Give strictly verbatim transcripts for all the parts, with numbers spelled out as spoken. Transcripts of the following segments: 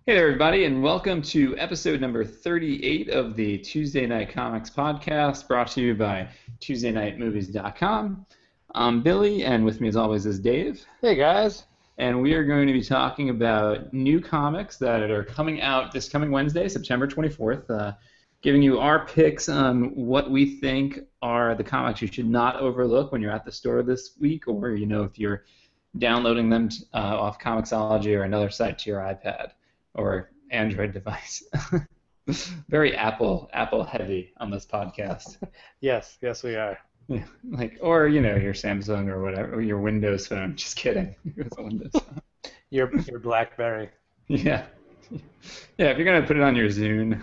Hey there, everybody, and welcome to episode number thirty-eight of the Tuesday Night Comics podcast, brought to you by Tuesday Night Movies dot com. I'm Billy, and with me, as always, is Dave. Hey guys. And we are going to be talking about new comics that are coming out this coming Wednesday, September twenty-fourth, uh, giving you our picks on what we think are the comics you should not overlook when you're at the store this week, or, you know, if you're downloading them uh, off Comixology or another site to your iPad or Android device. Very Apple Apple heavy on this podcast. Yes, yes we are. Yeah, like, or you know, your Samsung or whatever, or your Windows phone. Just kidding. It's a Windows phone. Your your BlackBerry. Yeah, yeah. If you're gonna put it on your Zune.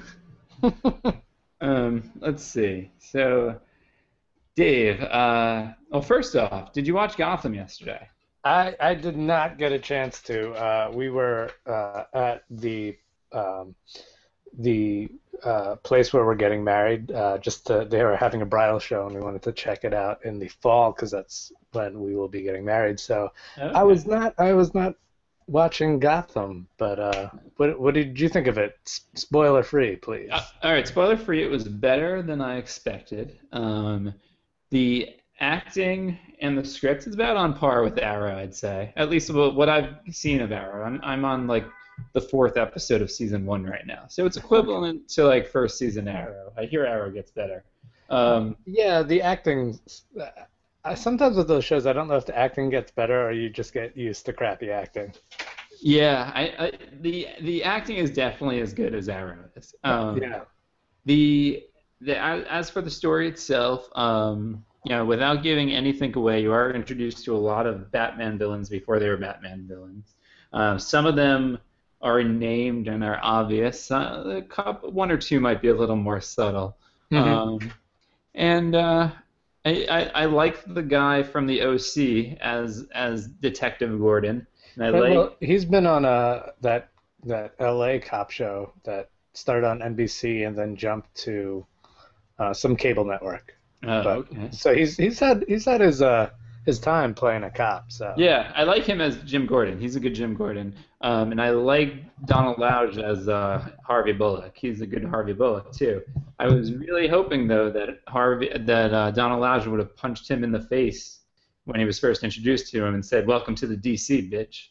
um, let's see. So, Dave. Uh, well, first off, did you watch Gotham yesterday? I, I did not get a chance to. Uh, we were uh, at the um, the uh, place where we're getting married. Uh, just to, they were having a bridal show, and we wanted to check it out in the fall because that's when we will be getting married. So Okay. I was not I was not watching Gotham. But uh, what what did you think of it? S- spoiler free, please. Uh, all right, spoiler free. It was better than I expected. Um, the acting and the script is about on par with Arrow, I'd say. At least what what I've seen of Arrow. I'm I'm on like the fourth episode of season one right now, so it's equivalent to like first season Arrow. I hear Arrow gets better. Um, Yeah, the acting. I, sometimes with those shows, I don't know if the acting gets better or you just get used to crappy acting. yeah, I, I the the acting is definitely as good as Arrow is. Um, Yeah. The the as as for the story itself, um, you know, without giving anything away, you are introduced to a lot of Batman villains before they were Batman villains. Uh, some of them are named and are obvious. Uh, a couple, one or two might be a little more subtle. hmm Um, and uh, I, I I like the guy from the O C as as Detective Gordon. And I Right, like. well, he's been on uh, that that L A cop show that started on N B C and then jumped to uh, some cable network. Oh, But okay. so he's he's had he's had his uh his time playing a cop. So Yeah, I like him as Jim Gordon. He's a good Jim Gordon. Um, and I like Donald Loudge as uh, Harvey Bullock. He's a good Harvey Bullock too. I was really hoping though that Harvey that uh, Donald Loudge would have punched him in the face when he was first introduced to him and said, "Welcome to the D C, bitch."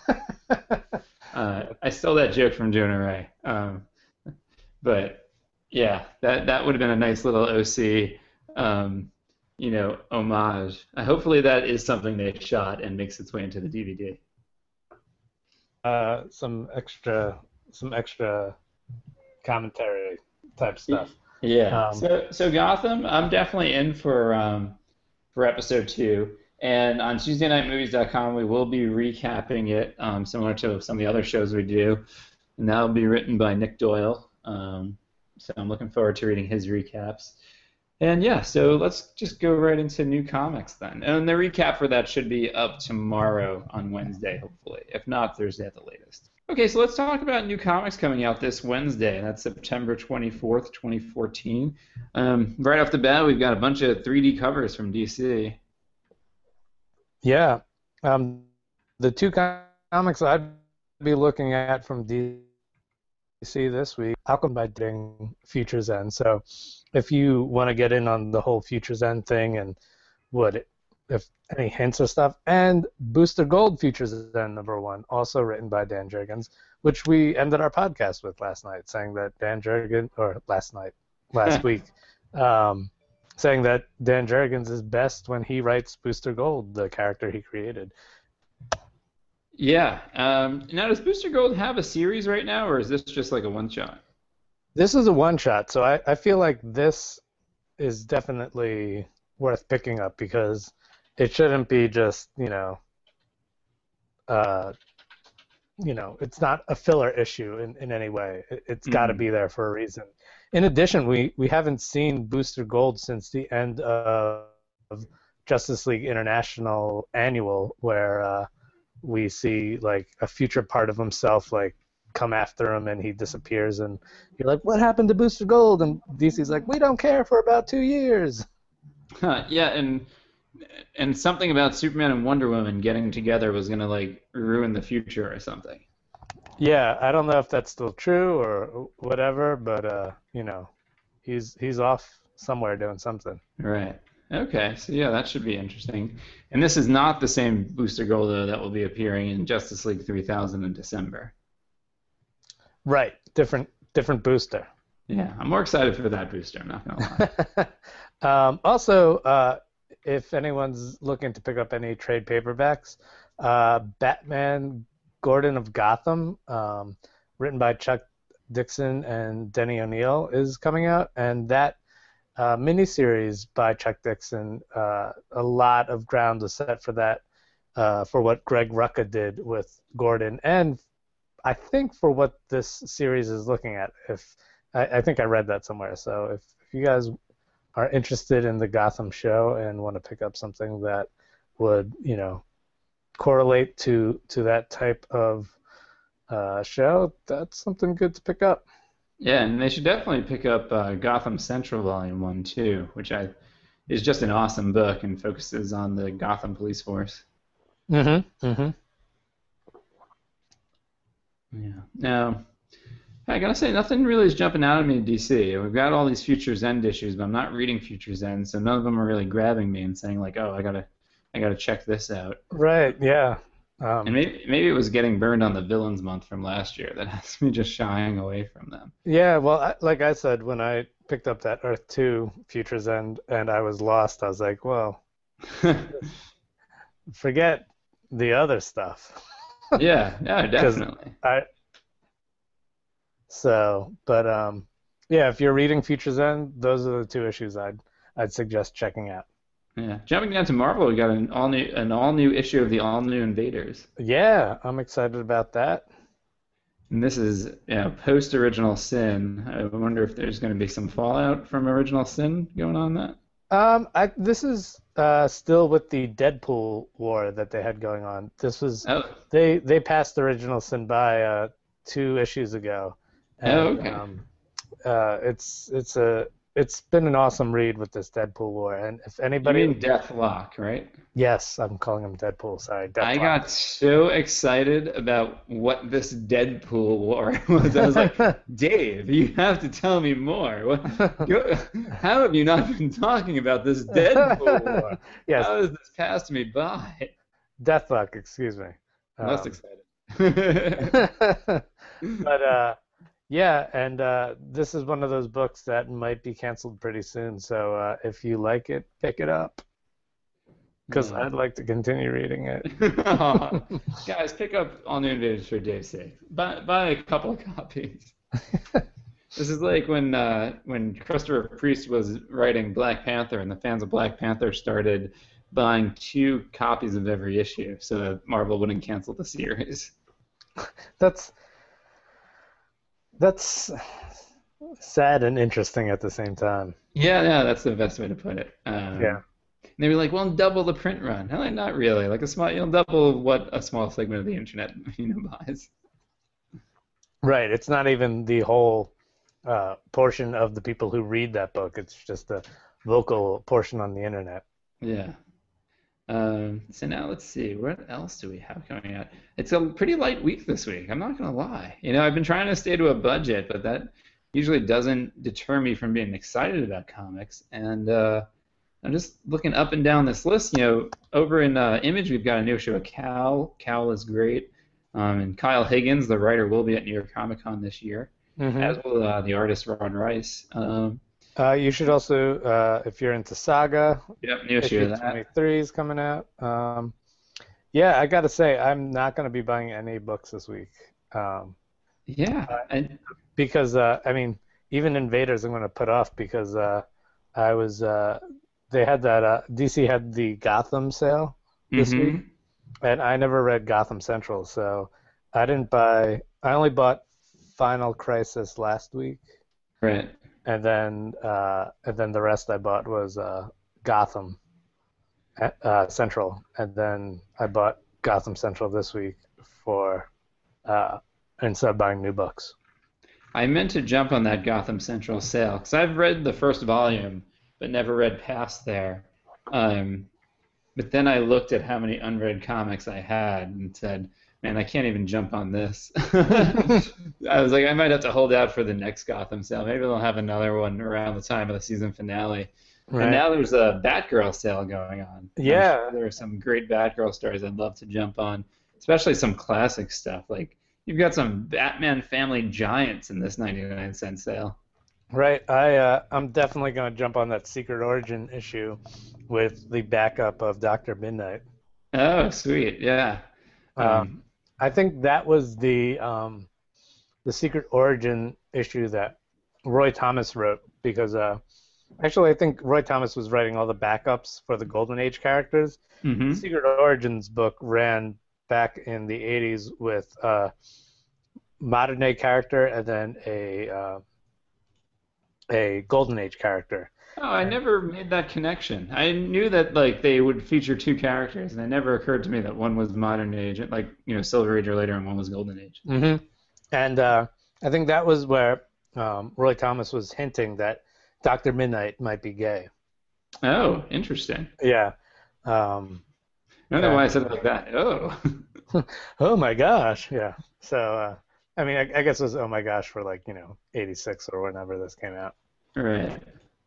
Uh, I stole that joke from Jonah Ray. Um, but yeah, that that would have been a nice little O C. Um, you know, homage. Uh, hopefully that is something they shot and makes its way into the D V D. uh, some extra some extra commentary type stuff. Yeah. Um, So so Gotham, I'm definitely in for um, for episode two. And on Tuesday Night Movies dot com, we will be recapping it, um, similar to some of the other shows we do. And that'll be written by Nick Doyle. Um, so I'm looking forward to reading his recaps. And yeah, so let's just go right into new comics then. And the recap for that should be up tomorrow on Wednesday, hopefully. If not, Thursday at the latest. Okay, so let's talk about new comics coming out this Wednesday. That's September twenty-fourth, twenty fourteen. Um, right off the bat, we've got a bunch of three D covers from D C. yeah, um, the two com- comics I'd be looking at from D C this week, Alchemy by Ding Futures End. So if you want to get in on the whole Futures End thing and what if any hints or stuff, and Booster Gold Futures End number one, also written by Dan Jurgens, which we ended our podcast with last night, saying that Dan Jurgens, or last night, last week, um, saying that Dan Jurgens is best when he writes Booster Gold, the character he created. Yeah. Um, now, does Booster Gold have a series right now, or is this just like a one-shot? This is a one shot, so I, I feel like this is definitely worth picking up because it shouldn't be just, you know, uh, you know, it's not a filler issue in, in any way. It, it's got to Mhm. be there for a reason. In addition, we, we haven't seen Booster Gold since the end of Justice League International Annual, where uh, we see like a future part of himself, like come after him and he disappears and you're like, what happened to Booster Gold? And D C's like, we don't care for about two years. Huh, yeah, and and something about Superman and Wonder Woman getting together was gonna like ruin the future or something. Yeah, I don't know if that's still true or whatever, but uh, you know, he's he's off somewhere doing something. Right. Okay. So yeah, that should be interesting. And this is not the same Booster Gold though that will be appearing in Justice League three thousand in December. Right, different different booster. Yeah, I'm more excited for that booster. I'm not gonna lie. um, also, uh, if anyone's looking to pick up any trade paperbacks, uh, Batman Gordon of Gotham, um, written by Chuck Dixon and Denny O'Neil, is coming out, and that uh, miniseries by Chuck Dixon, uh, a lot of ground was set for that, uh, for what Greg Rucka did with Gordon, and I think for what this series is looking at. If I, I think I read that somewhere, so if, if you guys are interested in the Gotham show and want to pick up something that would, you know, correlate to to that type of uh, show, that's something good to pick up. Yeah, and they should definitely pick up uh, Gotham Central Volume One too, which I is just an awesome book and focuses on the Gotham police force. Mm-hmm. Mm-hmm. Yeah. Now, I gotta say, nothing really is jumping out at me in D C. We've got all these Futures End issues, but I'm not reading Futures End, so none of them are really grabbing me and saying like, "Oh, I gotta, I gotta check this out." Right. Yeah. And Um, maybe, maybe it was getting burned on the Villains Month from last year that has me just shying away from them. yeah. Well, I, like I said, when I picked up that Earth Two Futures End and I was lost, I was like, well, forget the other stuff. Yeah, yeah, Because definitely. I so, but um, yeah, if you're reading Futures End, those are the two issues I'd I'd suggest checking out. Yeah. Jumping down to Marvel, we got an all new, an all new issue of the All New Invaders. Yeah, I'm excited about that. And this is, you know, post Original Sin. I wonder if there's going to be some fallout from Original Sin going on that. Um, I this is uh still with the Deadpool war that they had going on. This was Oh, they they passed Original Sin by uh two issues ago, oh, and okay. um, uh, it's it's a it's been an awesome read with this Deadpool war. And if You anybody, mean Deathlock, right? yes, I'm calling him Deadpool. Sorry, I Deathlock. got so excited about what this Deadpool war was. I was like, Dave, you have to tell me more. What, you- how have you not been talking about this Deadpool war? Yes, How has this passed me by? Deathlock. Excuse me. I'm less Um, excited. but uh, yeah, and uh, this is one of those books that might be canceled pretty soon. So uh, if you like it, pick it up because Yeah. I'd like to continue reading it. Aw. Guys, pick up All New Invaders for Dave's sake. Buy, buy a couple of copies. This is like when uh, when Christopher Priest was writing Black Panther, and the fans of Black Panther started buying two copies of every issue so that Marvel wouldn't cancel the series. That's that's sad and interesting at the same time. Yeah, yeah, that's the best way to put it. Um, Yeah. and they were like, "Well, double the print run." I'm like, not really. Like a small, you'll double what a small segment of the internet, you know, buys. Right. It's not even the whole uh, portion of the people who read that book. It's just the vocal portion on the internet. Yeah. Um, so now let's see, what else do we have coming out? It's a pretty light week this week. I'm not gonna lie. You know, I've been trying to stay to a budget, but that usually doesn't deter me from being excited about comics. And uh, I'm just looking up and down this list. You know, over in uh, Image, we've got a new issue of Cal. Cal is great. Um, and Kyle Higgins, the writer, will be at New York Comic Con this year, Mm-hmm. as will uh, the artist Ron Rice. Um, Uh, you should also, uh, if you're into Saga, yep, new issue issue of that. twenty-three is coming out. Um, yeah, I got to say, I'm not going to be buying any books this week. Um, Yeah, and because, uh, I mean, even Invaders I'm going to put off because uh, I was, uh, they had that, uh, D C had the Gotham sale this mhm. week, and I never read Gotham Central, so I didn't buy, I only bought Final Crisis last week. Right. And then, uh, and then the rest I bought was uh, Gotham uh, Central, and then I bought Gotham Central this week for uh, instead of buying new books. I meant to jump on that Gotham Central sale because I've read the first volume, but never read past there. Um, but then I looked at how many unread comics I had and said, man, I can't even jump on this. I was like, I might have to hold out for the next Gotham sale. Maybe they'll have another one around the time of the season finale. And Right. now there's a Batgirl sale going on. I'm sure Yeah. there are some great Batgirl stories I'd love to jump on, especially some classic stuff. Like you've got some Batman Family Giants in this ninety-nine cent sale. Right. I uh, I'm definitely going to jump on that Secret Origin issue with the backup of Doctor Midnight. Oh, sweet. Yeah. Um, Um, I think that was the um, the Secret Origin issue that Roy Thomas wrote because uh, actually I think Roy Thomas was writing all the backups for the Golden Age characters. The hmm Secret Origins book ran back in the eighties with a modern day character and then a uh, a Golden Age character. Oh, I never made that connection. I knew that like they would feature two characters, and it never occurred to me that one was modern age, like you know, Silver Age or later, and one was Golden Age. hmm And uh, I think that was where um, Roy Thomas was hinting that Doctor Midnight might be gay. Oh, interesting. Yeah. Um, I don't know why I and, said it like that. Oh, oh my gosh. Yeah. So, uh, I mean, I, I guess it was oh my gosh for like, you know, eighty-six or whenever this came out. right.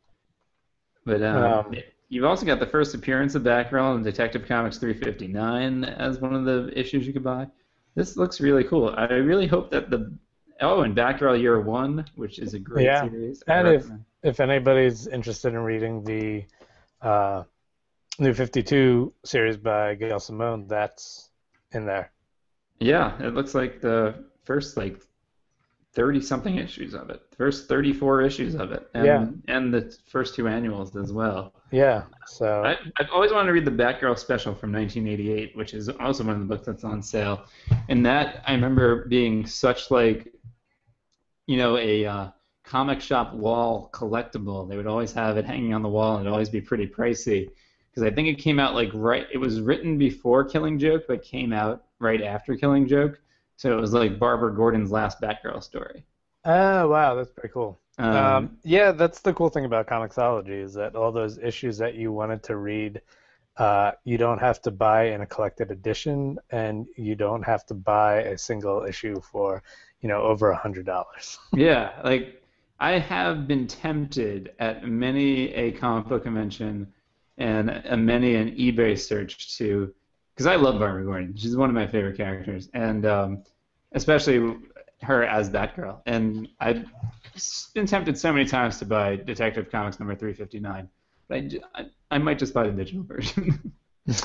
But um, Um, you've also got the first appearance of Batgirl in Detective Comics three fifty-nine as one of the issues you could buy. This looks really cool. I really hope that the oh, and Batgirl Year One, which is a great yeah. series. I And if, recommend. if anybody's interested in reading the uh, New fifty-two series by Gail Simone, that's in there. Yeah, it looks like the first like thirty something issues of it. The first thirty-four issues of it, Yeah. and and the first two annuals as well. Yeah. So, I, I've always wanted to read the Batgirl special from nineteen eighty-eight, which is also one of the books that's on sale. And that I remember being such like, you know, a uh, comic shop wall collectible. They would always have it hanging on the wall, and it'd always be pretty pricey. Because I think it came out like right. It was written before Killing Joke, but came out right after Killing Joke. So it was like Barbara Gordon's last Batgirl story. oh, wow, that's pretty cool. Um, Um, yeah, that's the cool thing about Comixology is that all those issues that you wanted to read, uh, you don't have to buy in a collected edition, and you don't have to buy a single issue for, you know, over a hundred dollars. Yeah, like I have been tempted at many a comic book convention and a many an eBay search to, because I love Barbara Gordon. She's one of my favorite characters, and um, especially her as Batgirl. And I've been tempted so many times to buy Detective Comics number three fifty-nine, but I, j- I, I might just buy the digital version.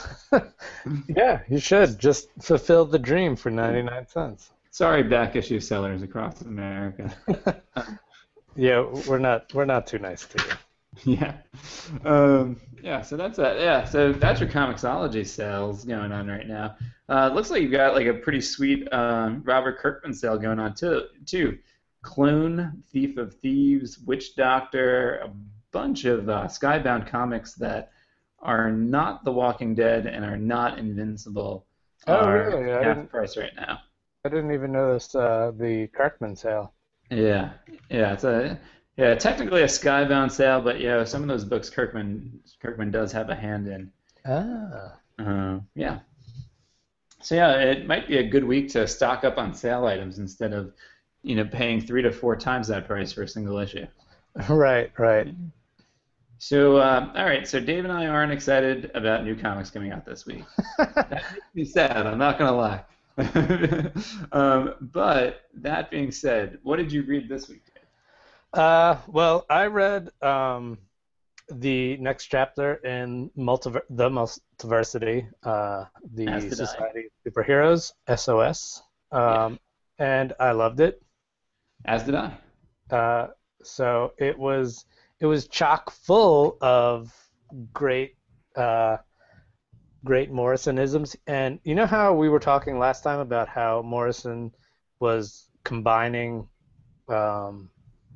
Yeah, you should just fulfill the dream for ninety-nine cents. Sorry, back issue sellers across America. Yeah, we're not we're not too nice to you. Yeah. Um, yeah, so that's that. Yeah, so that's your Comixology sales going on right now. Uh, it looks like you've got like a pretty sweet um, Robert Kirkman sale going on too. Too. Clone, Thief of Thieves, Witch Doctor, a bunch of uh, Skybound comics that are not The Walking Dead and are not Invincible Oh, are really? I half didn't price right now. I didn't even notice uh, the Kirkman sale. Yeah, yeah, it's a yeah, technically a Skybound sale, but yeah, some of those books Kirkman Kirkman does have a hand in. Ah. Uh, yeah. So yeah, it might be a good week to stock up on sale items instead of, you know, paying three to four times that price for a single issue. Right, right. So, uh, all right. So Dave and I aren't excited about new comics coming out this week. That makes me sad. I'm not gonna lie. um, but that being said, what did you read this week, Dave? Uh, well, I read um, the next chapter in Multiver- the Multiversity, uh, As the did I. Society of Superheroes, S O S, Yeah. um, and I loved it. As did I. Uh, so it was it was chock full of great uh, great Morrisonisms, and you know how we were talking last time about how Morrison was combining. Um,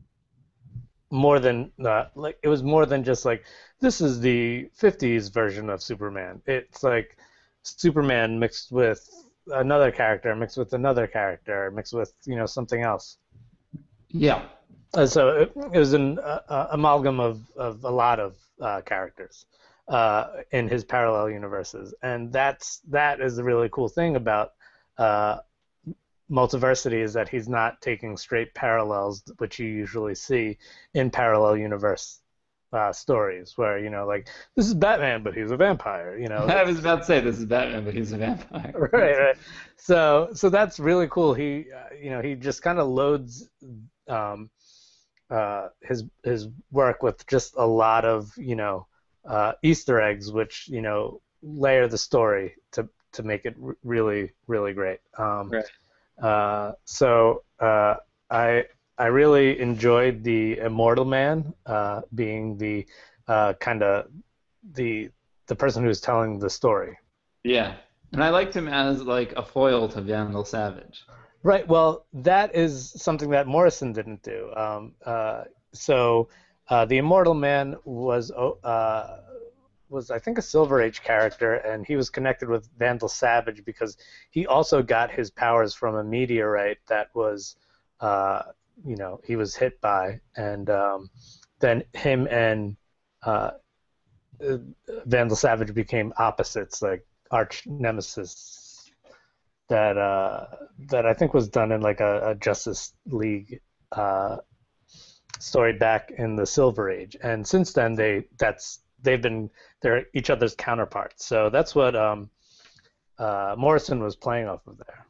more than uh, like it was more than just like this is the fifties version of Superman. It's like Superman mixed with another character, mixed with another character, mixed with you know something else. Yeah. And so it, it was an uh, uh, amalgam of, of a lot of uh, characters uh, in his parallel universes, and that's that is the really cool thing about uh, multiversity is that he's not taking straight parallels, which you usually see in parallel universe uh, stories, where you know, like this is Batman, but he's a vampire. You know, I was about to say this is Batman, but he's a vampire. right, right. So, so that's really cool. He, uh, you know, he just kind of loads um, uh, his his work with just a lot of you know uh, Easter eggs, which you know layer the story to to make it r- really really great. Um, Right. uh, so uh, I I really enjoyed the Immortal Man uh, being the uh, kind of the the person who's telling the story. Yeah. And I liked him as like a foil to Vandal Savage. Right. Well, that is something that Morrison didn't do. Um, uh, so uh, the Immortal Man was oh, uh, was I think a Silver Age character, and he was connected with Vandal Savage because he also got his powers from a meteorite that was, uh, you know, he was hit by, and um, then him and uh, uh, Vandal Savage became opposites, like arch nemesis. That uh, that I think was done in like a, a Justice League uh, story back in the Silver Age, and since then they that's they've been they're each other's counterparts. So that's what um, uh, Morrison was playing off of there.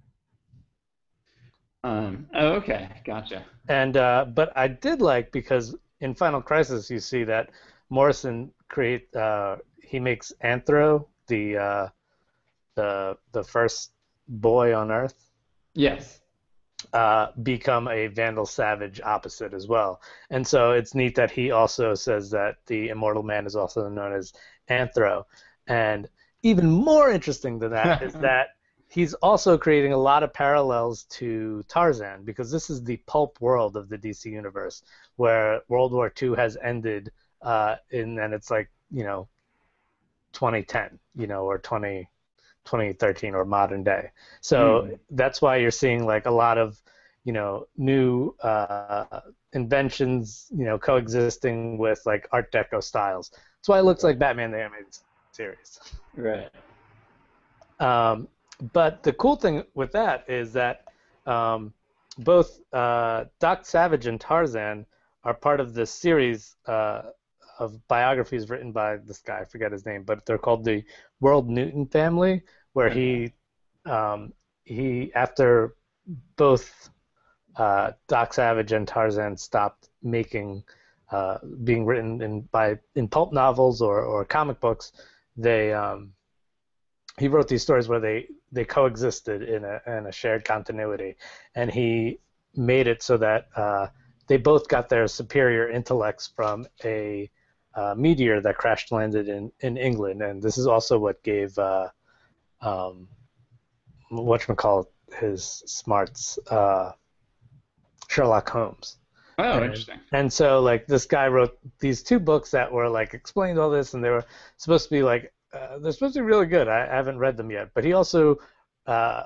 Um, oh, okay, gotcha. And uh, but I did like because in Final Crisis you see that Morrison create uh, he makes Anthro the uh, the the first boy on Earth Yes. uh, become a Vandal Savage opposite as well. And so it's neat that he also says that the Immortal Man is also known as Anthro. And even more interesting than that is that he's also creating a lot of parallels to Tarzan, because this is the pulp world of the D C universe, where World War Two has ended, uh, in, and it's like, you know, twenty ten, you know, or twenty twenty thirteen or modern day. So Mm. that's why you're seeing like a lot of, you know, new uh, inventions, you know, coexisting with like Art Deco styles. That's why it looks like Batman the Animated Series. Right. Um, but the cool thing with that is that um, both uh, Doc Savage and Tarzan are part of this series uh, of biographies written by this guy, I forget his name, but they're called the World Newton Family, where he um, he after both uh, Doc Savage and Tarzan stopped making uh, being written in by in pulp novels or, or comic books, they um, he wrote these stories where they, they coexisted in a in a shared continuity, and he made it so that uh, they both got their superior intellects from a uh, meteor that crash landed in, in England, and this is also what gave uh, um, whatchamacallit his smarts uh, Sherlock Holmes. Oh, And, interesting. and so like this guy wrote these two books that were like explained all this, and they were supposed to be like uh, they're supposed to be really good. I, I haven't read them yet, but he also uh,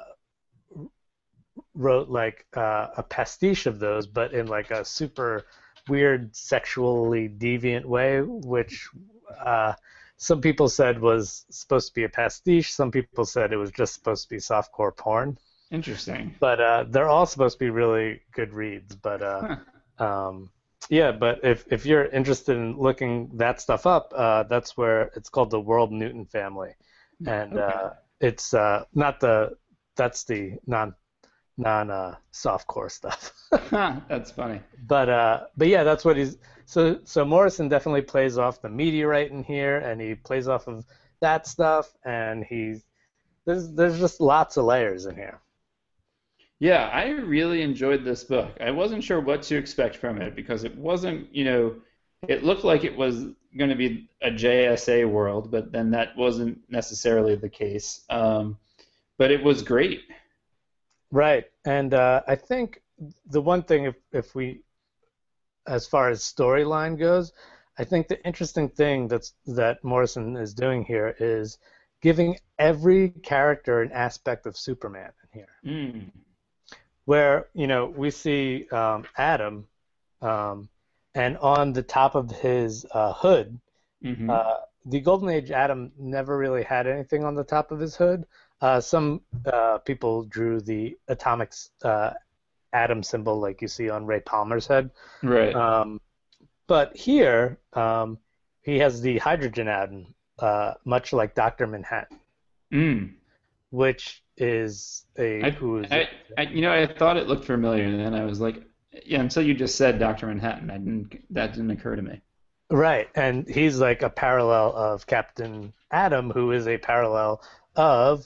wrote like uh, a pastiche of those, but in like a super weird, sexually deviant way, which uh, some people said was supposed to be a pastiche. Some people said it was just supposed to be softcore porn. Interesting. But uh, they're all supposed to be really good reads. But uh, Huh. um, yeah, but if if you're interested in looking that stuff up, uh, that's where it's called the World Newton Family, and Okay. uh, it's uh, not the that's the non non uh, softcore stuff. Huh, that's funny. But uh, but yeah, that's what he's so so Morrison definitely plays off the meteorite in here, and he plays off of that stuff, and he's there's there's just lots of layers in here. Yeah, I really enjoyed this book. I wasn't sure what to expect from it because it wasn't, you know, it looked like it was going to be a J S A world, but then that wasn't necessarily the case. Um, but it was great. Right, and uh, I think the one thing, if if we, as far as storyline goes, I think the interesting thing that's that Morrison is doing here is giving every character an aspect of Superman in here. Mm. Where you know we see um, Adam, um, and on the top of his uh, hood, Hmm. uh, the Golden Age Atom never really had anything on the top of his hood. Uh, some uh, people drew the atomic uh, atom symbol like you see on Ray Palmer's head. Right. Um, but here, um, he has the hydrogen atom, uh, much like Doctor Manhattan, Mm. which is a I, who is I, I, you know, I thought it looked familiar, and then I was like, yeah, until you just said Doctor Manhattan, I didn't, that didn't occur to me. right, and he's like a parallel of Captain Atom, who is a parallel of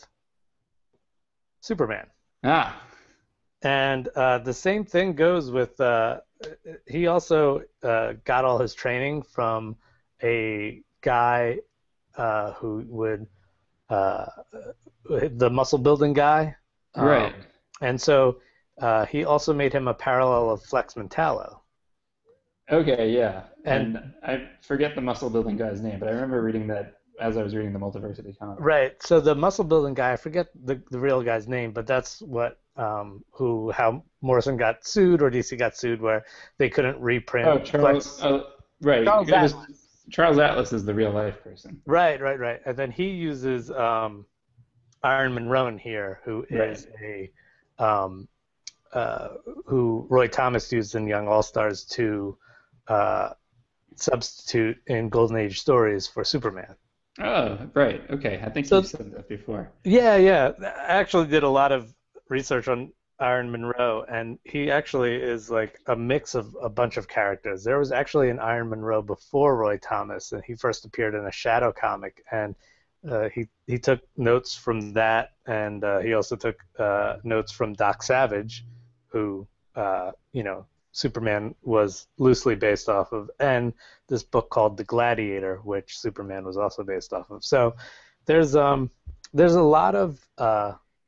Superman. Ah, And uh, the same thing goes with, uh, he also uh, got all his training from a guy uh, who would, uh, the muscle building guy. Um, right. and so uh, he also made him a parallel of Flex Mentallo. Okay, yeah. And, And I forget the muscle building guy's name, but I remember reading that as I was reading the Multiversity comic. right, so the muscle building guy, I forget the, the real guy's name, but that's what um, who how Morrison got sued or D C got sued where they couldn't reprint. Oh, Charles. Flex. Oh, right. Charles It was- Atlas. Charles Atlas is the real life person. Right, right, right. And then he uses um, Iron Monroe here, who is a um, uh, who Roy Thomas used in Young All Stars to uh, substitute in Golden Age stories for Superman. Oh, right. Okay. I think So- you said that before. Yeah, yeah. I actually did a lot of research on Iron Monroe, and he actually is like a mix of a bunch of characters. There was actually an Iron Monroe before Roy Thomas, and he first appeared in a Shadow comic, and uh, he he took notes from that, and uh, he also took uh, notes from Doc Savage, who uh, you know Superman was loosely based off of, and this book called The Gladiator, which Superman was also based off of. So there's um there's a lot of uh,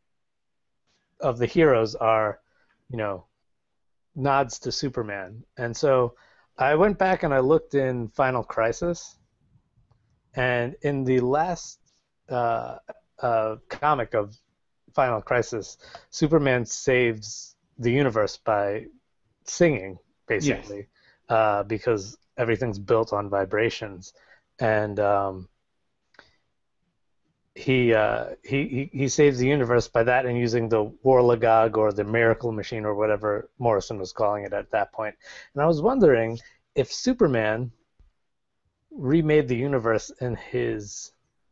of the heroes are, you know, nods to Superman. And so I went back and I looked in Final Crisis, and in the last uh, uh, comic of Final Crisis, Superman saves the universe by singing, basically, uh, because everything's built on vibrations. And um, He, uh, he he he saves the universe by that and using the Warlagog or the Miracle Machine or whatever Morrison was calling it at that point. And I was wondering if Superman remade the universe in his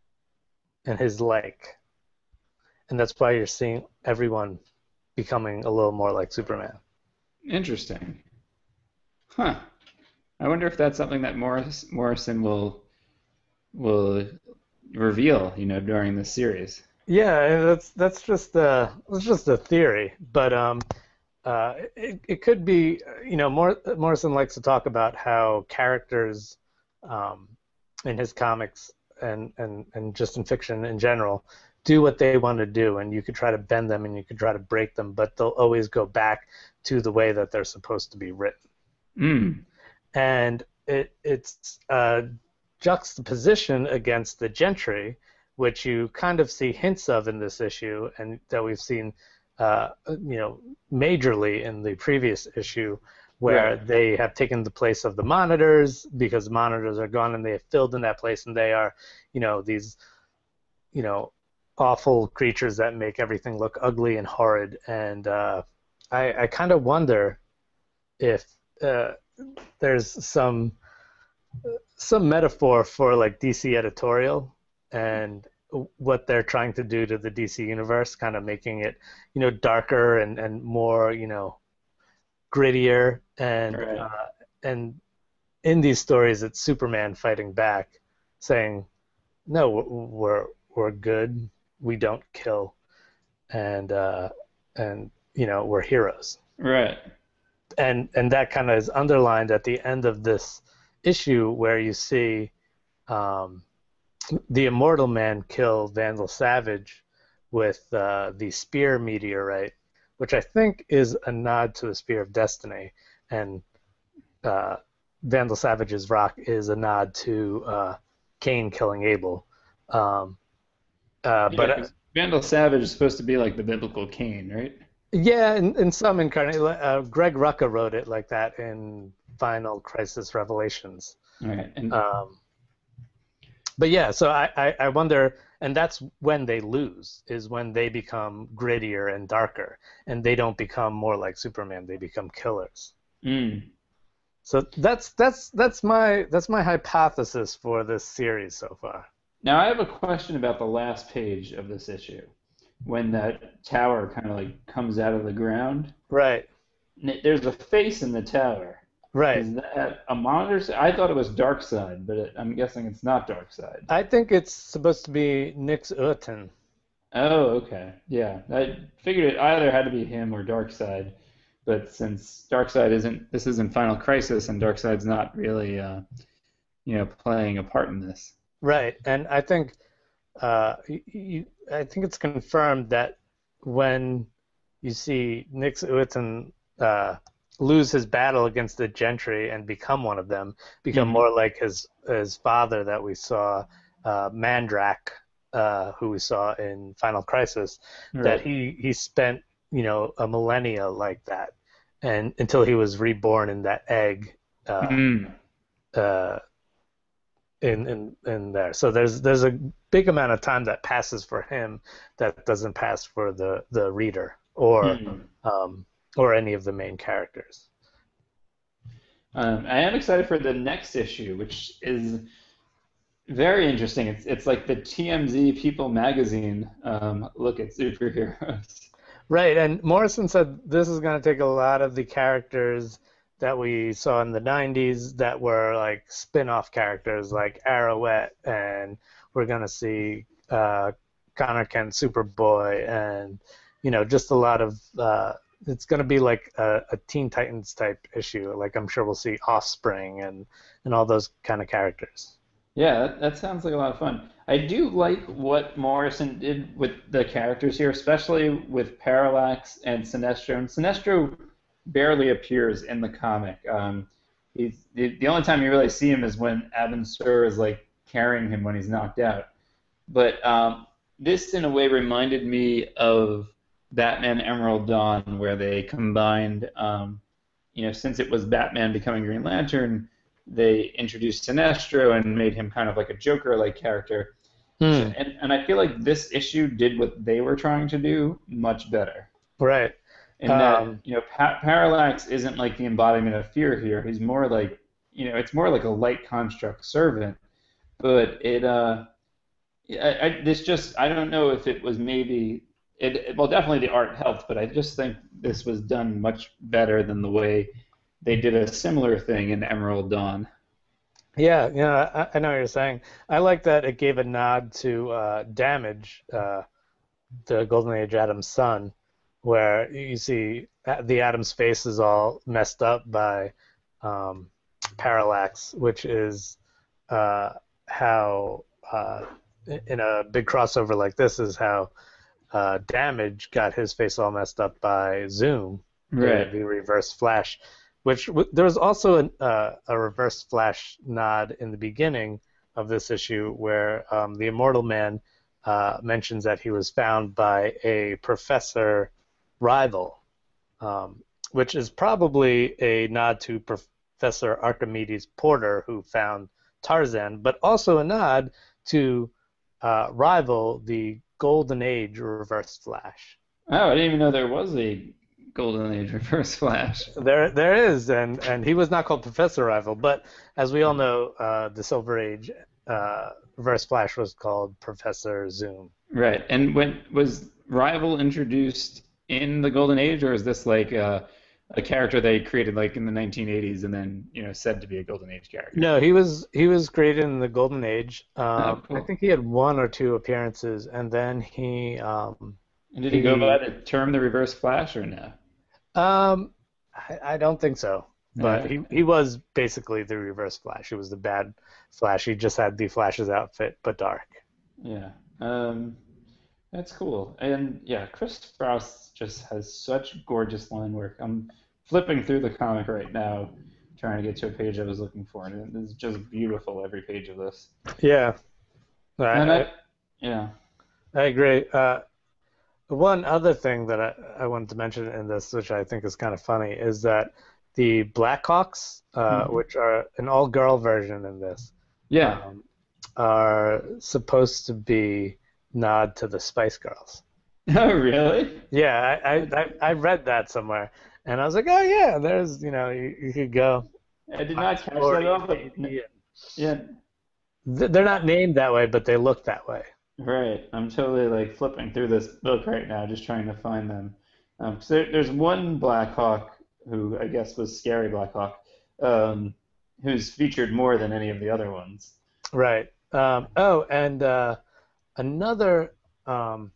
in his like, and that's why you're seeing everyone becoming a little more like Superman. Interesting. Huh. I wonder if that's something that Morris, Morrison will will reveal, you know, during this series. Yeah, that's that's just a that's just a theory, but um, uh, it it could be. You know, Mor- Morrison likes to talk about how characters, um, in his comics and and and just in fiction in general, do what they want to do, and you could try to bend them and you could try to break them, but they'll always go back to the way that they're supposed to be written. Mm. And it it's uh, juxtaposition against the Gentry, which you kind of see hints of in this issue, and that we've seen, uh, you know, majorly in the previous issue, where Right. they have taken the place of the Monitors because the Monitors are gone, and they have filled in that place, and they are, you know, these, you know, awful creatures that make everything look ugly and horrid. And uh, I, I kind of wonder if uh, there's some some metaphor for like D C editorial and what they're trying to do to the D C universe, kind of making it, you know, darker and, and more, you know, grittier. And Right. uh, and in these stories, it's Superman fighting back, saying, "No, we're we're good. We don't kill, and uh, and you know, we're heroes." Right. And and that kind of is underlined at the end of this issue, where you see um, the Immortal Man kill Vandal Savage with uh, the Spear Meteorite, which I think is a nod to the Spear of Destiny, and uh, Vandal Savage's rock is a nod to uh, Cain killing Abel. Um, uh, Yeah, but uh, 'cause Vandal Savage is supposed to be like the biblical Cain, right? yeah, in, in some incarnate, uh, Greg Rucka wrote it like that in Final Crisis Revelations. All right. And Um, but yeah, so I, I, I wonder, and that's when they lose, is when they become grittier and darker, and they don't become more like Superman. They become killers. Mm. So that's that's that's my that's my hypothesis for this series so far. Now I have a question about the last page of this issue, when that tower kind of like comes out of the ground. Right, N- There's a face in the tower. right. Is that a monitor? I thought it was Darkseid, but it, I'm guessing it's not Darkseid. I think it's supposed to be Nix Uten. Oh, okay. Yeah, I figured it either had to be him or Darkseid, but since Darkseid isn't, this isn't Final Crisis, and Darkseid's not really, uh, you know, playing a part in this. Right, and I think uh, you, you, I think it's confirmed that when you see Nix Uten uh, lose his battle against the Gentry and become one of them, become Mhm. more like his his father that we saw, uh, Mandrak, uh, who we saw in Final Crisis, that Right. he he spent you know a millennia like that, and until he was reborn in that egg. Uh, Mm. uh, in, in in there. So there's there's a big amount of time that passes for him that doesn't pass for the the reader or Mm. um, or any of the main characters. Um, I am excited for the next issue, which is very interesting. It's it's like the T M Z People magazine um, look at superheroes. Right, and Morrison said this is going to take a lot of the characters that we saw in the nineties that were like spin-off characters like Arrowette, and we're going to see uh, Connor Kent Superboy, and you know just a lot of uh, it's going to be like a, a Teen Titans type issue. Like I'm sure we'll see Offspring and and all those kind of characters. Yeah, that, that sounds like a lot of fun. I do like what Morrison did with the characters here, especially with Parallax and Sinestro. And Sinestro barely appears in the comic. Um, he's the, the only time you really see him is when Abin Sur is like carrying him when he's knocked out. But um, this, in a way, reminded me of Batman Emerald Dawn, where they combined, um, you know, since it was Batman becoming Green Lantern, they introduced Sinestro and made him kind of like a Joker-like character. So, Hmm. and, and I feel like this issue did what they were trying to do much better. Right. In that, Um, you know, pa- Parallax isn't like the embodiment of fear here. He's more like, you know, it's more like a light construct servant. But it, uh, I, I, this just, I don't know if it was maybe, it, it- well, definitely the art helped, but I just think this was done much better than the way they did a similar thing in Emerald Dawn. Yeah, yeah, I, I know what you're saying. I like that it gave a nod to uh, Damage, uh, the Golden Age Adam's son, where you see uh, the Adam's face is all messed up by um, Parallax, which is uh, how, uh, in a big crossover like this, is how uh, Damage got his face all messed up by Zoom, the, Right. the Reverse Flash, which w- there was also an, uh, a Reverse Flash nod in the beginning of this issue where um, the Immortal Man uh, mentions that he was found by a professor rival, um, which is probably a nod to Professor Archimedes Porter, who found Tarzan, but also a nod to uh, rival the Golden Age Reverse Flash. Oh, I didn't even know there was a Golden Age Reverse Flash. There, there is, and and he was not called Professor Rival, but as we all know, uh, the Silver Age uh, Reverse Flash was called Professor Zoom. Right. And when was Rival introduced in the Golden Age, or is this like a, a character they created like in the nineteen eighties and then you know said to be a Golden Age character? No, he was he was created in the Golden Age. Oh, Um, I cool. think he had one or two appearances, and then he um, And did he go by he the term the Reverse Flash or no? um, I, I don't think so, All but right. he he was basically the Reverse Flash. He was the bad Flash. He just had the Flash's outfit, but dark. Yeah. Um, that's cool. And yeah, Chris Sprouse just has such gorgeous line work. I'm flipping through the comic right now, trying to get to a page I was looking for, and it's just beautiful every page of this. Yeah, I And I, I, yeah. I agree. Uh, One other thing that I, I wanted to mention in this, which I think is kind of funny, is that the Blackhawks, uh, Mhm. which are an all-girl version in this, Yeah. um, are supposed to be nod to the Spice Girls. Oh, really? Yeah, I, I, I I read that somewhere, and I was like, oh yeah, there's, you know, you, you could go I did find not some catch that at Lori all, and but Lady. yeah, Th- They're not named that way, but they look that way. right. I'm totally like flipping through this book right now, just trying to find them. Um, 'cause there, there's one Black Hawk who I guess was Scary Black Hawk, um, who's featured more than any of the other ones. Right. Um, oh, and uh, another. Um,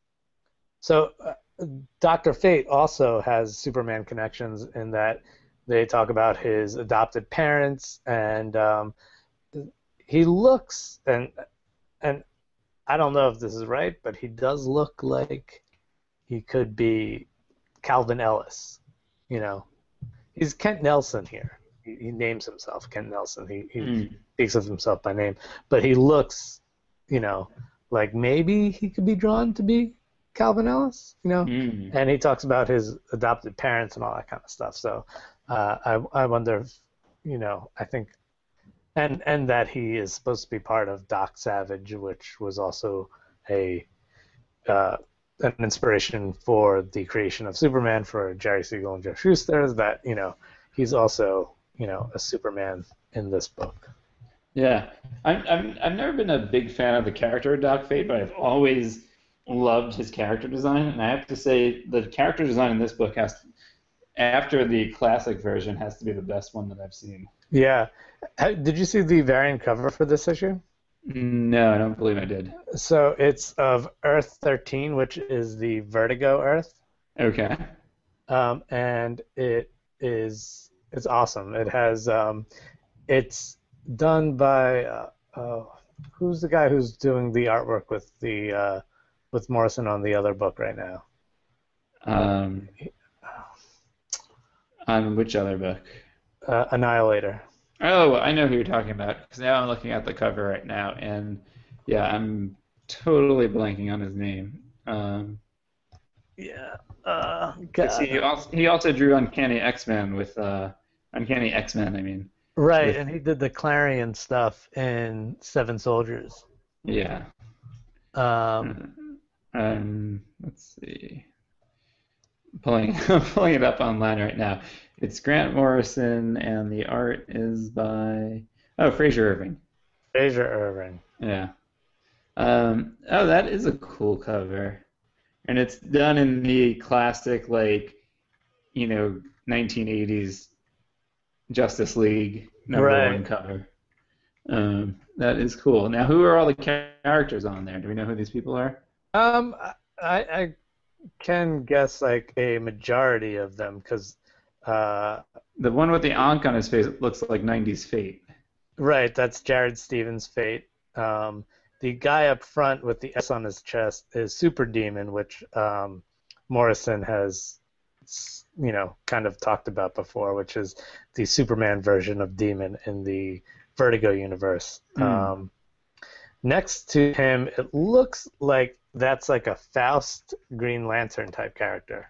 so uh, doctor Fate also has Superman connections in that they talk about his adopted parents, and um, he looks and and I don't know if this is right, but he does look like he could be Calvin Ellis. You know, he's Kent Nelson here. He, he names himself Kent Nelson. He, he Mm. speaks of himself by name, but he looks, you know, like maybe he could be drawn to be Calvin Ellis. You know, Mm. and he talks about his adopted parents and all that kind of stuff. So uh, I I wonder if, you know, I think. And and that he is supposed to be part of Doc Savage, which was also a uh, an inspiration for the creation of Superman for Jerry Siegel and Jeff Schuster. That, you know, he's also, you know, a Superman in this book. Yeah, I'm, I'm, I've never been a big fan of the character of Doc Fate, but I've always loved his character design, and I have to say the character design in this book has, to, after the classic version, has to be the best one that I've seen. Yeah. Ha- Did you see the variant cover for this issue? No, I don't believe I did. So it's of Earth thirteen, which is the Vertigo Earth, Okay. um, and it is it's awesome. It has um, it's done by uh, uh, who's the guy who's doing the artwork with the uh, with Morrison on the other book right now? Um, on which other book? Uh, Annihilator. Oh, I know who you're talking about, because now I'm looking at the cover right now, and yeah, I'm totally blanking on his name. Um, Yeah. Uh, let's see, God. he also, he also drew Uncanny X-Men with uh, Uncanny X-Men, I mean. Right, With, and he did the Clarion stuff in Seven Soldiers. yeah. Um, Uh, Um, let's see. Pulling pulling it up online right now. It's Grant Morrison, and the art is by oh Fraser Irving. Fraser Irving. Yeah. Um, oh, that is a cool cover, and it's done in the classic like you know nineteen eighties Justice League number Right. one cover. Um, that is cool. Now, who are all the characters on there? Do we know who these people are? Um, I, I can guess like a majority of them because, uh, The one with the ankh on his face looks like nineties Fate. right, that's Jared Stevens' Fate. Um, the guy up front with the S on his chest is Super Demon, which um, Morrison has, you know, kind of talked about before, which is the Superman version of Demon in the Vertigo universe. Mm. Um, next to him, it looks like that's like a Faust Green Lantern type character.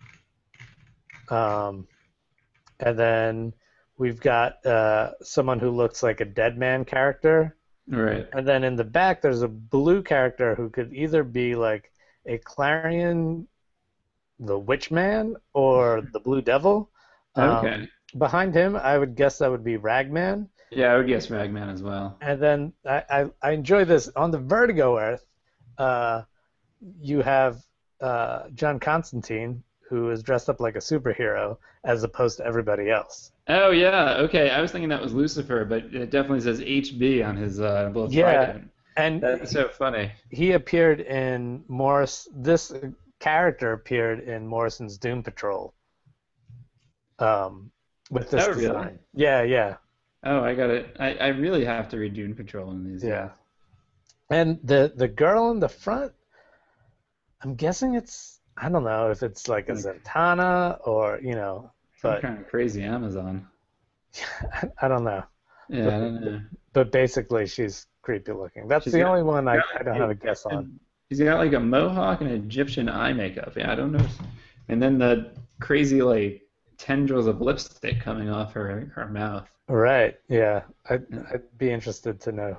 Um, and then we've got uh, someone who looks like a Deadman character. Right. And then in the back, there's a blue character who could either be like a Clarion, the Witchman, or the Blue Devil. Um, Okay. Behind him, I would guess that would be Ragman. Yeah, I would guess Ragman as well. And then I, I, I enjoy this. On the Vertigo Earth, uh, you have uh, John Constantine, who is dressed up like a superhero, as opposed to everybody else. Oh yeah, okay. I was thinking that was Lucifer, but it definitely says H B on his uh, little Yeah, trident. and That's so funny. he appeared in Morris. This character appeared in Morrison's Doom Patrol. Um, with this Oh, really? design. Yeah, yeah, Oh, I got it. I, I really have to read Dune Patrol in these. yeah. days. And the the girl in the front, I'm guessing it's, I don't know if it's like a Like- Zatanna or, you know, Some but kind of crazy Amazon. I don't know. Yeah, I don't know. But basically, she's creepy looking. That's She's the got- only one I, got I don't have a guess on. And he's got like a mohawk and Egyptian eye makeup. Yeah, I don't know. And then the crazy like tendrils of lipstick coming off her her mouth. Right, yeah. I'd, I'd be interested to know who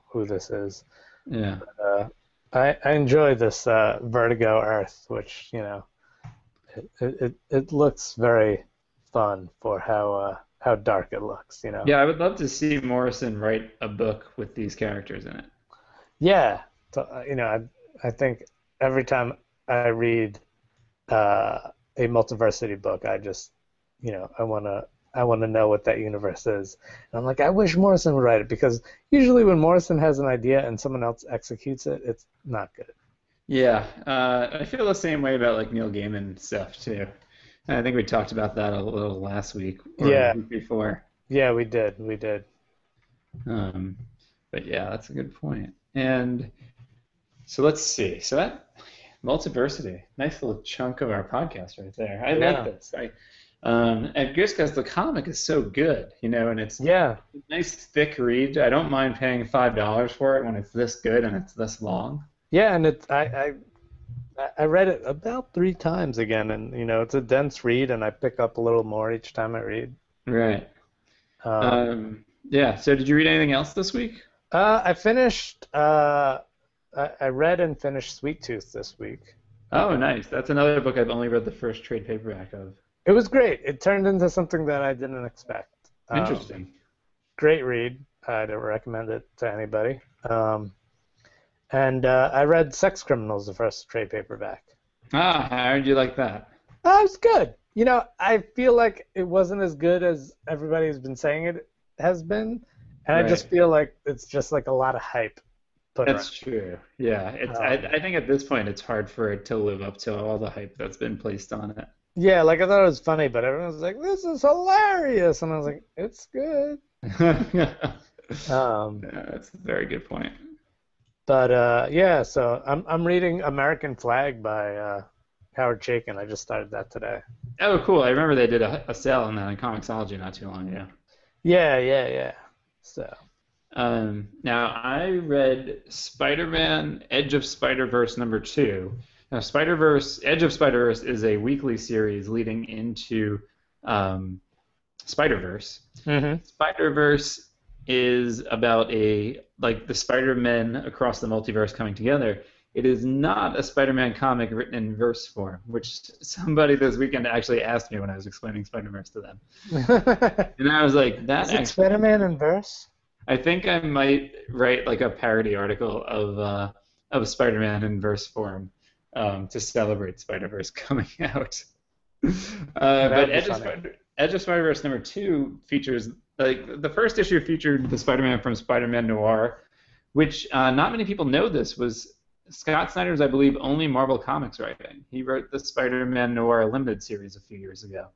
who this is. Yeah. Uh, I I enjoy this uh, Vertigo Earth, which you know it it, it looks very fun for how uh, how dark it looks. You know. Yeah, I would love to see Morrison write a book with these characters in it. Yeah. So, uh, you know, I I think every time I read uh, a multiversity book, I just you know I wanna I want to know what that universe is. And I'm like, I wish Morrison would write it because usually when Morrison has an idea and someone else executes it, it's not good. Yeah, uh, I feel the same way about like Neil Gaiman stuff too. And I think we talked about that a little last week or the Yeah, week before. yeah, we did, we did. Um, but yeah, that's a good point. And so let's see. So that multiversity, nice little chunk of our podcast right there. I like Yeah, this. I um, and just because the comic is so good, you know, and it's yeah, a nice thick read. I don't mind paying five dollars for it when it's this good and it's this long. yeah, and it's I, I I read it about three times again, and you know, it's a dense read, and I pick up a little more each time I read. Right. Um, Um, yeah. So did you read anything else this week? uh, I finished. Uh, I, I read and finished Sweet Tooth this week. Oh, Uh, nice. That's another book I've only read the first trade paperback of. it was great. It turned into something that I didn't expect. Um, Interesting. great read. I'd recommend it to anybody. Um, and uh, I read Sex Criminals, the first trade paperback. Ah, how did you like that? Uh, it was good. You know, I feel like it wasn't as good as everybody's been saying it has been, and I Right. just feel like it's just like a lot of hype put around. That's true. Yeah. It's. I, Um, I think at this point it's hard for it to live up to all the hype that's been placed on it. yeah, like I thought it was funny, but everyone was like, "This is hilarious," and I was like, "It's good." Yeah, Um, that's a very good point. but uh, yeah, so I'm I'm reading American Flag by uh, Howard Chaykin. I just started that today. Oh, cool. I remember they did a, a sale on that in Comixology not too long ago. Yeah, yeah, yeah. So. Um, now, I read Spider-Man Edge of Spider-Verse number two. Now, Spider-Verse, Edge of Spider-Verse is a weekly series leading into um, Spider-Verse. Mhm. Spider-Verse is about a like the Spider-Men across the multiverse coming together. It is not a Spider-Man comic written in verse form, which somebody this weekend actually asked me when I was explaining Spider-Verse to them. And I was like, that Is it actually, Spider-Man in verse? I think I might write like a parody article of uh, of Spider-Man in verse form um, to celebrate Spider-Verse coming out. Uh, That but would be Edge of, funny. Spider- Edge of Spider-Verse number two features like the first issue featured the Spider-Man from Spider-Man Noir, which uh, not many people know this was Scott Snyder's, I believe, only Marvel Comics writing. He wrote the Spider-Man Noir Limited series a few years ago.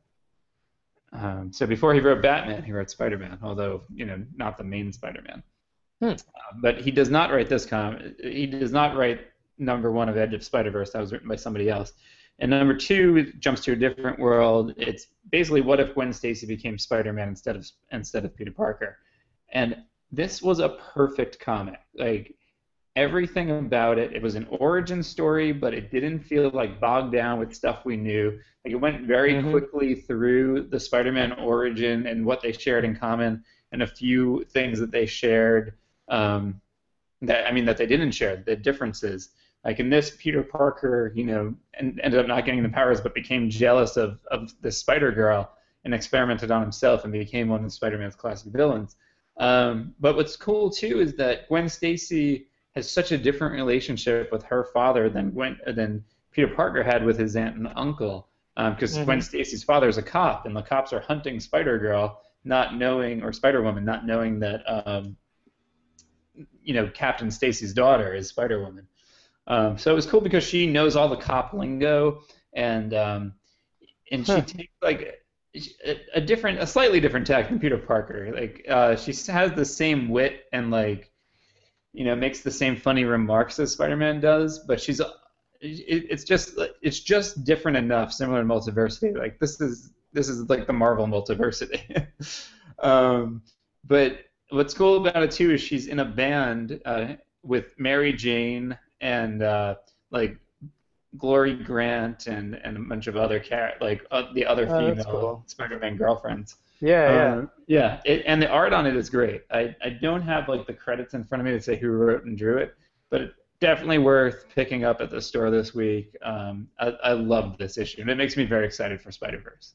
Um, so before he wrote Batman, he wrote Spider-Man, although you know not the main Spider-Man. Hmm. Uh, but he does not write this comic. He does not write number one of Edge of Spider-Verse. That was written by somebody else. And number two it jumps to a different world. It's basically what if Gwen Stacy became Spider-Man instead of instead of Peter Parker. And this was a perfect comic. Like everything about it, it was an origin story, but it didn't feel like bogged down with stuff we knew. Like it went very Mhm. quickly through the Spider-Man origin and what they shared in common, and a few things that they shared. Um, that I mean that they didn't share, the differences. Like in this, Peter Parker, you know, en- ended up not getting the powers, but became jealous of of the Spider Girl and experimented on himself and became one of Spider-Man's classic villains. Um, but what's cool too is that Gwen Stacy has such a different relationship with her father than Gwen than Peter Parker had with his aunt and uncle. Because um, Gwen Mhm. Stacy's father is a cop, and the cops are hunting Spider Girl, not knowing, or Spider Woman, not knowing that. Um, you know, Captain Stacy's daughter is Spider Woman. Um, so it was cool because she knows all the cop lingo, and um, and she Huh. takes like a, a different, a slightly different tack than Peter Parker. Like uh, she has the same wit and like you know makes the same funny remarks as Spider-Man does, but she's it, it's just it's just different enough, similar to Multiversity. Like this is this is like the Marvel Multiversity. um, but what's cool about it too is she's in a band uh, with Mary Jane and uh, like Glory Grant and, and a bunch of other char- like uh, the other Oh, that's female cool. Spider-Man girlfriends. Yeah, yeah. Uh, yeah, it, and the art on it is great. I, I don't have like the credits in front of me to say who wrote and drew it, but definitely worth picking up at the store this week. Um, I, I love this issue, and it makes me very excited for Spider-Verse.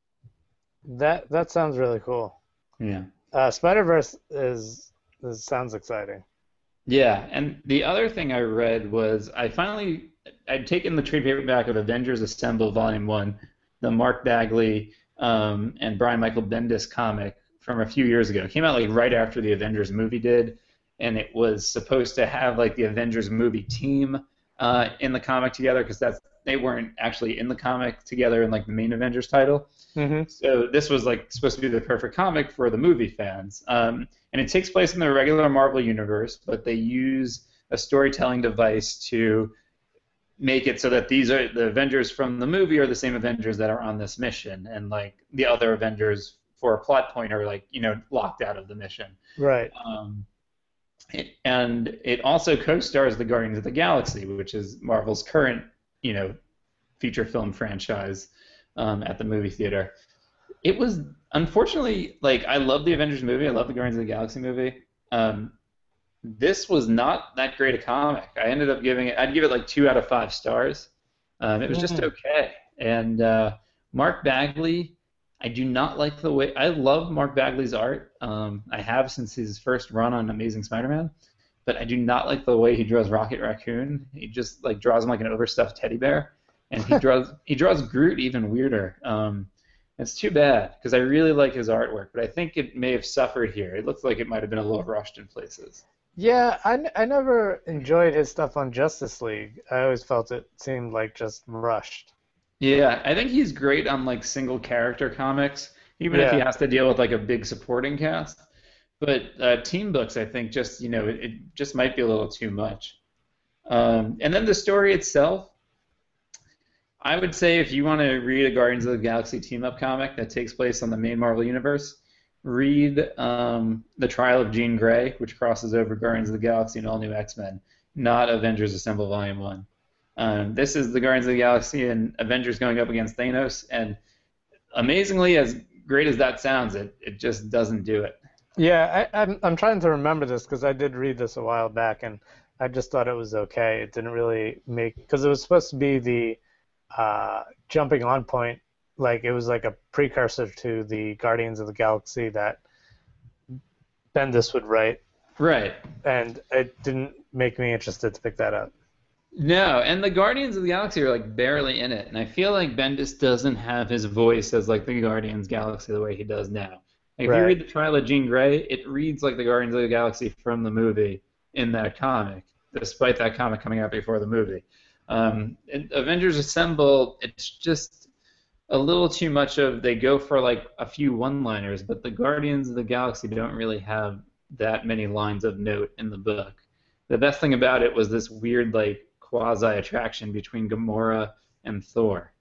That that sounds really cool. Yeah. Uh, Spider-Verse is, is sounds exciting. Yeah, and the other thing I read was I finally I'd taken the trade paperback of Avengers Assemble Volume One, the Mark Bagley um, and Brian Michael Bendis comic from a few years ago. It came out like right after the Avengers movie did, and it was supposed to have like the Avengers movie team uh, in the comic together because that's they weren't actually in the comic together in like the main Avengers title. Mm-hmm. So this was like supposed to be the perfect comic for the movie fans. Um, and it takes place in the regular Marvel universe, but they use a storytelling device to make it so that these are the Avengers from the movie are the same Avengers that are on this mission, and like the other Avengers for a plot point are like you know locked out of the mission. Right. Um, it, and it also co-stars the Guardians of the Galaxy, which is Marvel's current you know feature film franchise um, at the movie theater. It was unfortunately like I love the Avengers movie. I love the Guardians of the Galaxy movie. Um, this was not that great a comic. I ended up giving it. I'd give it like two out of five stars. Um, it was just okay. And uh, Mark Bagley, I do not like the way. I love Mark Bagley's art. Um, I have since his first run on Amazing Spider-Man, but I do not like the way he draws Rocket Raccoon. He just like draws him like an overstuffed teddy bear, and he draws he draws Groot even weirder. Um, It's too bad because I really like his artwork, but I think it may have suffered here. It looks like it might have been a little rushed in places. Yeah, I, n- I never enjoyed his stuff on Justice League. I always felt it seemed like just rushed. Yeah, I think he's great on like single character comics, even if he Yeah. has to deal with like a big supporting cast. But uh, team books, I think, just you know, it, it just might be a little too much. Um, and then the story itself, I would say if you want to read a Guardians of the Galaxy team-up comic that takes place on the main Marvel universe, read um, The Trial of Jean Grey, which crosses over Guardians of the Galaxy and All New X-Men, not Avengers Assemble Volume one. Um, this is the Guardians of the Galaxy and Avengers going up against Thanos, and amazingly, as great as that sounds, it, it just doesn't do it. Yeah, I, I'm I'm trying to remember this because I did read this a while back, and I just thought it was okay. It didn't really make because it was supposed to be the uh, jumping on point, like it was like a precursor to the Guardians of the Galaxy that Bendis would write, Right. and it didn't make me interested to pick that up. No, and the Guardians of the Galaxy are like barely in it, and I feel like Bendis doesn't have his voice as like the Guardians Galaxy the way he does now. Like, if Right. you read the Trial of Jean Grey, it reads like the Guardians of the Galaxy from the movie in that comic, despite that comic coming out before the movie. Um, and Avengers Assemble, it's just a little too much of they go for like a few one-liners, but the Guardians of the Galaxy don't really have that many lines of note in the book. The best thing about it was this weird like quasi-attraction between Gamora and Thor.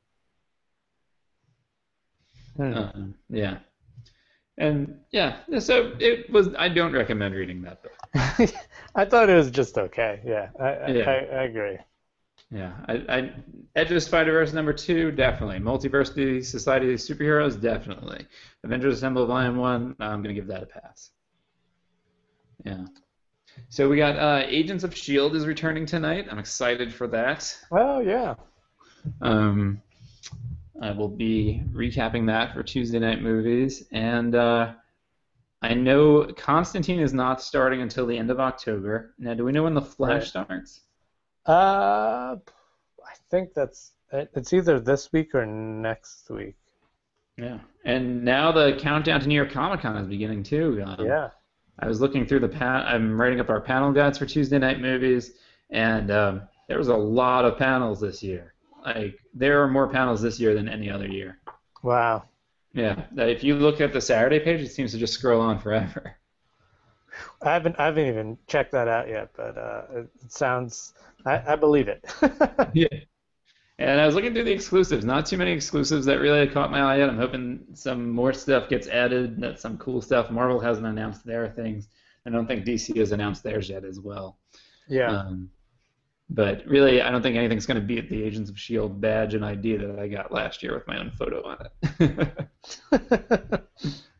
Hmm. Uh, yeah. And yeah, so it was. I don't recommend reading that book. I thought it was just okay. Yeah, I, I, Yeah. I, I agree. Yeah, I, I Edge of Spider-Verse number two, definitely. Multiversity Society of Superheroes, definitely. Avengers Assemble Volume One, I'm gonna give that a pass. Yeah. So we got uh, Agents of Shield is returning tonight. I'm excited for that. Oh yeah. Um, I will be recapping that for Tuesday Night Movies, and uh, I know Constantine is not starting until the end of October. Now, do we know when The Flash Right. starts? Uh, I think that's it's either this week or next week. Yeah. And now the countdown to New York Comic Con is beginning too. Um, Yeah. I was looking through the pan. I'm writing up our panel guides for Tuesday Night Movies, and um, there was a lot of panels this year. Like there are more panels this year than any other year. Wow. Yeah. If you look at the Saturday page, it seems to just scroll on forever. I haven't I haven't even checked that out yet, but uh, it, it sounds I, I believe it. Yeah. And I was looking through the exclusives. Not too many exclusives that really caught my eye yet. I'm hoping some more stuff gets added. That some cool stuff. Marvel hasn't announced their things. I don't think D C has announced theirs yet as well. Yeah. Um, but really, I don't think anything's going to beat the Agents of S H I E L D badge and I D that I got last year with my own photo on it.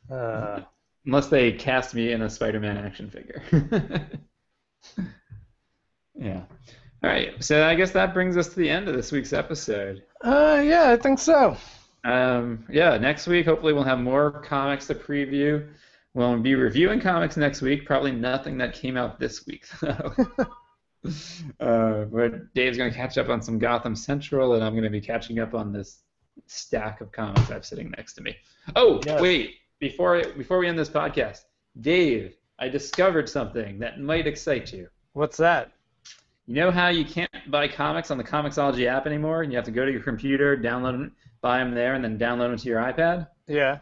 Uh, Unless they cast me in a Spider-Man action figure. Yeah. All right. So I guess that brings us to the end of this week's episode. uh, yeah, I think so. Um, yeah, next week, hopefully, we'll have more comics to preview. We'll be reviewing comics next week. Probably nothing that came out this week, though. uh, but Dave's going to catch up on some Gotham Central, and I'm going to be catching up on this stack of comics I have sitting next to me. Oh, Yes. wait. Before, before we end this podcast, Dave, I discovered something that might excite you. What's that? You know how you can't buy comics on the Comixology app anymore, and you have to go to your computer, download them, buy them there, and then download them to your iPad? Yeah.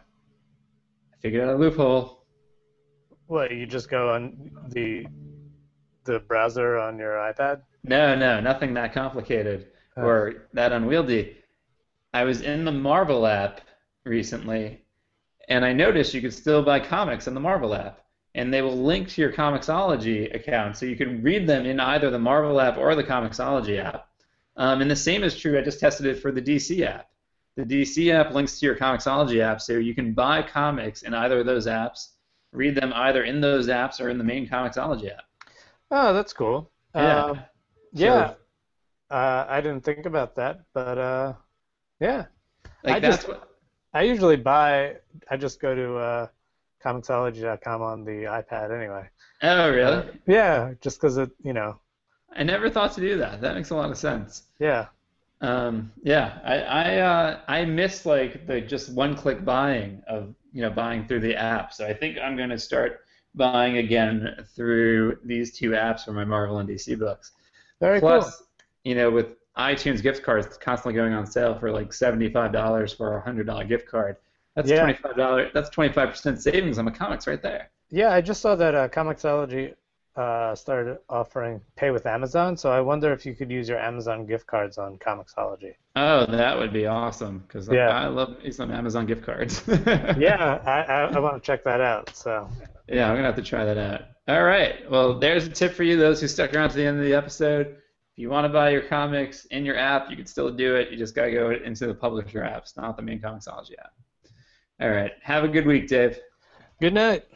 I figured out a loophole. What, you just go on the the browser on your iPad? No, no, nothing that complicated Oh. or that unwieldy. I was in the Marvel app recently, and I noticed you could still buy comics in the Marvel app. And they will link to your Comixology account, so you can read them in either the Marvel app or the Comixology app. Um, and the same is true, I just tested it for the D C app. The D C app links to your Comixology app, so you can buy comics in either of those apps, read them either in those apps or in the main Comixology app. Oh, that's cool. Yeah. Um, yeah. So, Uh, I didn't think about that, but uh, yeah. like I that's just- what. I usually buy. I just go to uh, Comixology dot com on the iPad anyway. Oh, really? Uh, yeah, just because it, you know. I never thought to do that. That makes a lot of sense. Yeah. Um, yeah, I I, uh, I miss like the just one-click buying of you know buying through the app. So I think I'm going to start buying again through these two apps for my Marvel and D C books. Very Plus, cool. you know, with iTunes gift cards constantly going on sale for like seventy-five dollars for a hundred dollar gift card. That's Yeah. twenty-five dollars. That's twenty-five percent savings on the comics right there. Yeah, I just saw that uh, Comixology uh, started offering pay with Amazon, so I wonder if you could use your Amazon gift cards on Comixology. Oh, that would be awesome because Yeah. I love me some Amazon gift cards. Yeah, I, I, I want to check that out. So. Yeah, I'm gonna have to try that out. All right. Well, there's a tip for you, those who stuck around to the end of the episode. If you want to buy your comics in your app, you can still do it. You just gotta go into the publisher apps, not the main Comixology app. All right. Have a good week, Dave. Good night.